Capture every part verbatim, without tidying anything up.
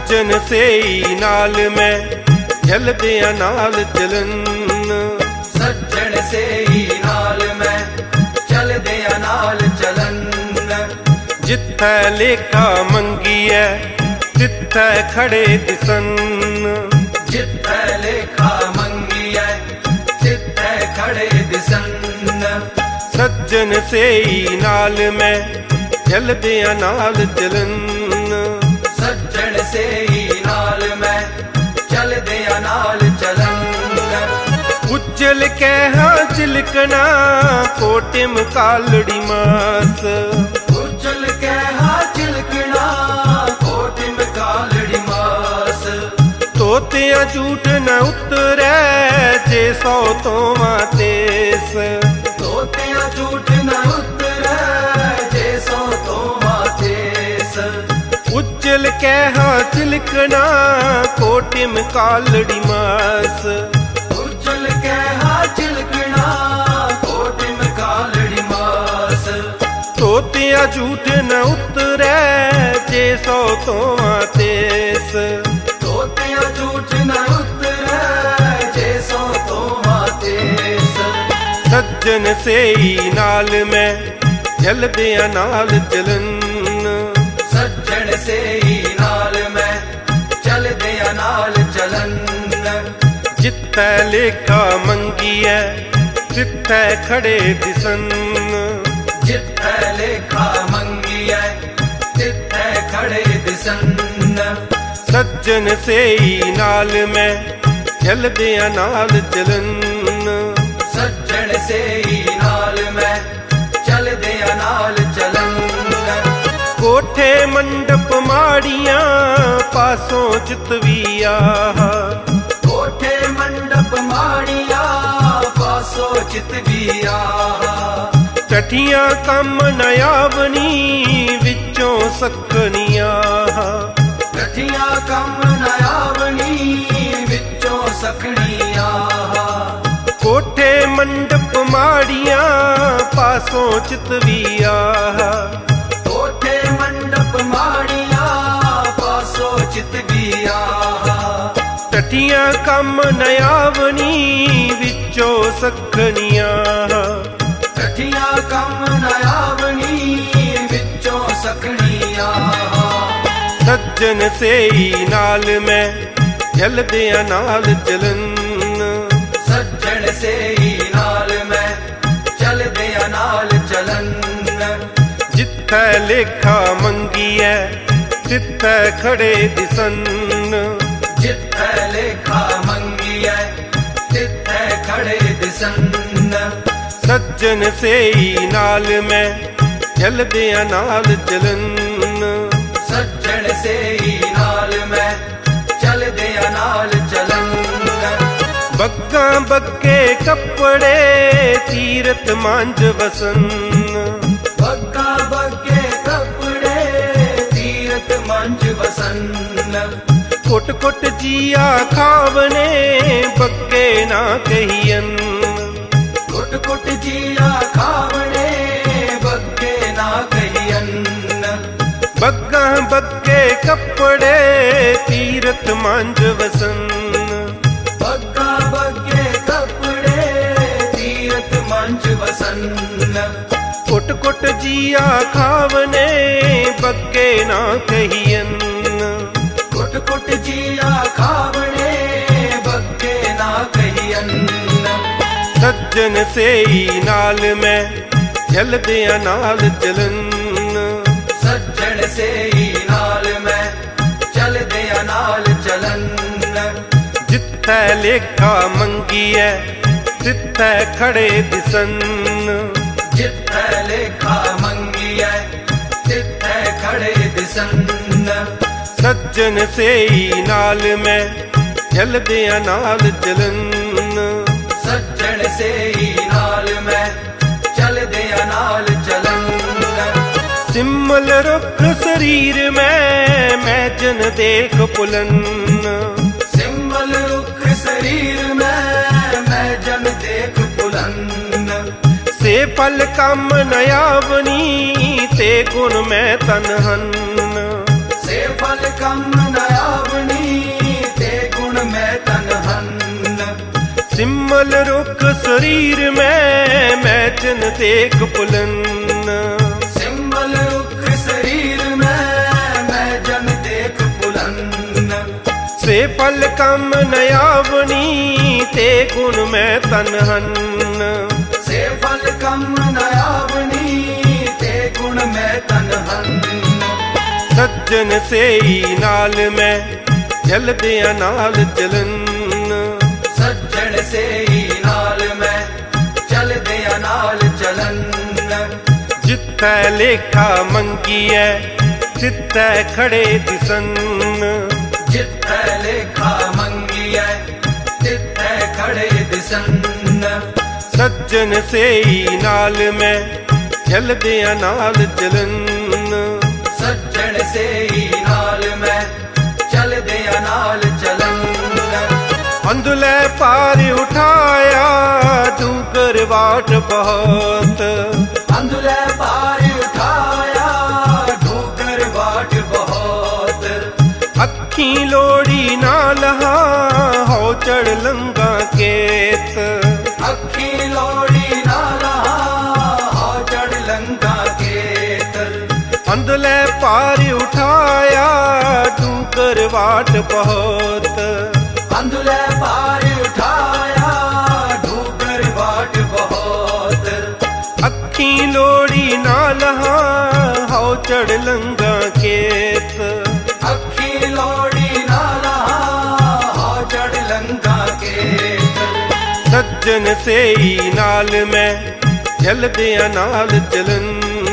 सज्जन सेई नाल मैं चलदियां नाल चलन। सज्जन सेई नाल मैं चलदियां नाल चलन। जिथे लेखा मंगी है तिथे खड़े दिसन। जिथे लेखा मंगी है तिथे खड़े दिसन। सज्जन सेई नाल मैं चलदियां नाल चलन। सज्जन सेई नाल मैं चलदियां नाल चलन। उज्जल कहा चिलकना कोटिम कालड़ी मास। उज्जल कहा चिलकना कोटिम कालड़ी मास। तोतिया झूठ न उतरै जे सौ तो तेस। तोतिया झूठ न उतरै जे सौ तो तेस। उज्जल कहा चिलकना कोटिम कालड़ी मास। उज्जल कहा चिलकना कोटिम कालड़ी मास। तोतिया झूठ न उतरै जे सौ तो तेस। तोतिया झूठ न उतरै जे सौ तो तेस। सज्जन सेई नाल मैं चलदियां नाल चलन। सज्जन सेई नाल मैं चलदियां नाल चलन। जिथे लेखा मंगी है तिथे खड़े दिसन। जिथे लेखा मंगी है तिथे खड़े दिसन। सज्जन सेई नाल मैं चलदियां नाल चलन। सज्जन सेई नाल मैं चलदियां नाल चलन। कोठे मंडप माड़ियां पासों चितविया। कोठे मंडप माड़िया पासो चितविया। टठियां कम नयावनी विचों सखनिया। टठियां कम नयावनी विचों सखनिया। कोठे मंडप माड़ियां पासों चितविया। कोठे मंडप माड़िया पासो चितविया। टठियां कम नयावनी विचों सखनिया। टठियां कम नयावनी विचों सखनिया। सज्जन सेई नाल मैं चलदियां नाल चलन। सज्जन सेई नाल मैं चलदियां नाल चलन। जिथे लेखा मंगी है तिथे खड़े दिसन। जिथे लेखा मंगी है तिथे खड़े दिसन। सज्जन सेई नाल मैं चलदियां नाल चलन। सज्जन सेई नाल मैं चलदियां नाल चलन। बग्गा बग्गे कपड़े तीरथ मांझ वसन। बग्गा बग्गे कपड़े तीरथ मांझ वसन। कुट कुट जिया खावने बग्गे ना कहियन। कुट कुट जिया खावने बग्गे ना कहियन। बग्गा बग्गे कपड़े तीरथ मांझ वसन। बग्गा बग्गे कपड़े तीरथ मांझ वसन। कुट कुट जिया खावने बग्गे ना कहियन। कुट कुट जिया खावने बग्गे ना कहियन। सज्जन सेई नाल मैं चलदियां नाल चलन। सज्जन सेई नाल मैं चलदियां नाल चलन। जिथे लेखा मंगी है तिथे खड़े दिसन। जिथे लेखा मंगी है तिथे खड़े दिसन। सज्जन सेई नाल मैं चलदियां नाल चलन। सज्जन सेई नाल मैं चलदियां नाल चलन। सिमल रुख शरीर में मैं जन देख पुलन। सिमल रुख शरीर में मैं जन देख पुलन। से फल कम नयावनी ते गुण मैं तनहन। से फल कम न आवनी ते गुण मैं तन हन। सिमल रुख शरीर में मैं जन देख पुलन। सिमल रुख शरीर में मैं जन देख पुलन। से फल कम न आवनी ते गुण मैं तन हन। से फल कम न आवनी ते गुण मैं तन हन। सज्जन से ही नाल मैं चलदिया नाल चलन। सज्जन से ही नाल मैं चलदिया नाल चलन। जिथै लेखा मंगी है तिथै खड़े दिसन। जिथै लेखा मंगी है तिथै खड़े दिसन। सज्जन से ही नाल मैं चलदिया नाल चलन। सज्जन से ही नाल मैं चलदिया नाल चलन। अंधुले पार उठाया डूंगर वाट बहुत। अंधुले पार उठाया डूंगर वाट बहुत। अखी लोड़ी ना लहा हो चढ़ लंगा केत। अखी लोड़ी ना लहा हो चढ़ लंगा केत। अंधले पार उठाया डूंगर वाट बहुत। अंधुले पार उठाया डूंगर वाट बहुत। अखी लोड़ी ना लहा हो चढ़ लंगा खेत। अखी लोड़ी ना लहा हो चढ़ लंगा खेत। सज्जन से ही नाल मैं चलदिया नाल चलन।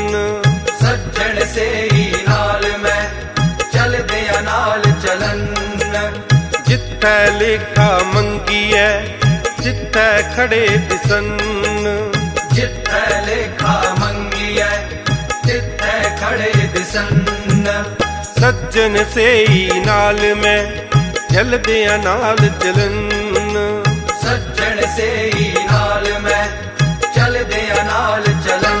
सज्जन से ही नाल मैं चलदिया नाल चलन। जिथै लेखा मंगी है जिथै खड़े दिसन। जिथै लेखा मंगी है तिथै खड़े दिसन। सज्जन से ही नाल मैं चलदिया नाल चलन। सज्जन से ही नाल मैं चलदिया नाल चलन।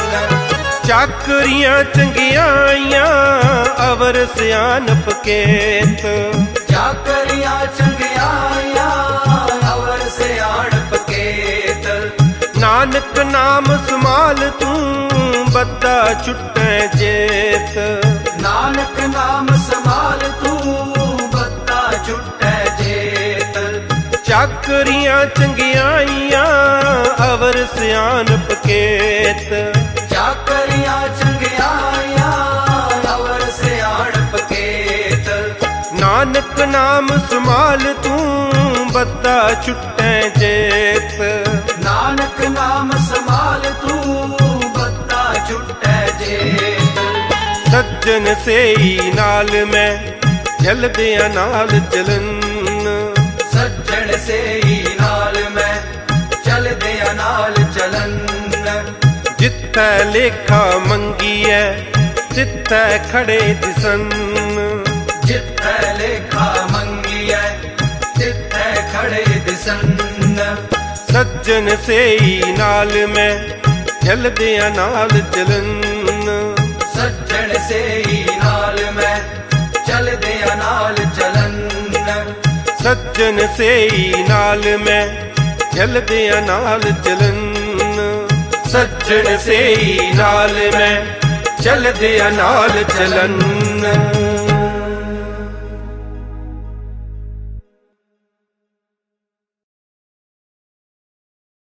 चाकरियां चंगियाइयां अवर सियानप केत। चाकरियां चंगियाइयां अवर सियानप केत। नानक नाम संभाल तू बद्दा छुट्टै जेत। नानक नाम संभाल तू बद्दा छुट्टै जेत। चाकरियां चंगियाइयां अवर सियानप केत। चाकरियां चंगियाइयां अवर सियानप केत। नानक नाम संभाल तू बद्दा छुट्टै जेत। नानक नाम संभाल तू बद्दा छुट्टै जेत। सज्जन से ही नाल मैं चलदिया नाल चलन। सज्जन से ही नाल मैं चलदिया नाल चलन। जिथै लेखा मंगी है तिथै खड़े दिसन। जिथै लेखा मंगी है तिथै खड़े दिसन। सज्जन से ही नाल मैं चलदिया नाल चलन। सज्जन से ही नाल मैं चलदिया नाल चलन। सज्जन से ही नाल मैं चलदिया नाल चलन। सज्जन से ही नाल मैं चलदिया नाल चलन।